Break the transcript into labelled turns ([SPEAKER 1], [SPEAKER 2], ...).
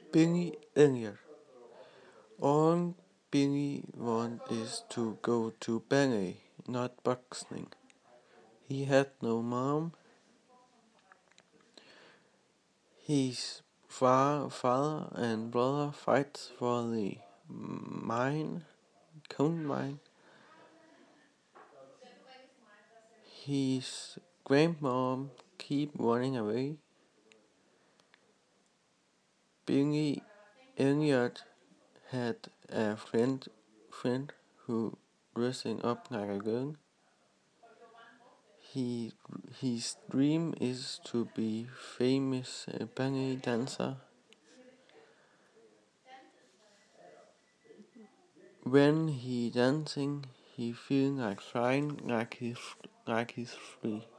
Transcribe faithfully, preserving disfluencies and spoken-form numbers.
[SPEAKER 1] Billy Elliot. All Billy wants is to go to ballet, not boxing. He had no mom. His fa- father and brother fight for the mine, coal mine. His grandmom keep running away. Billy Elliot had a friend friend who dressing up like a girl. He his dream is to be famous uh, ballet dancer. When he dancing, he feel like flying, like he's like he's free.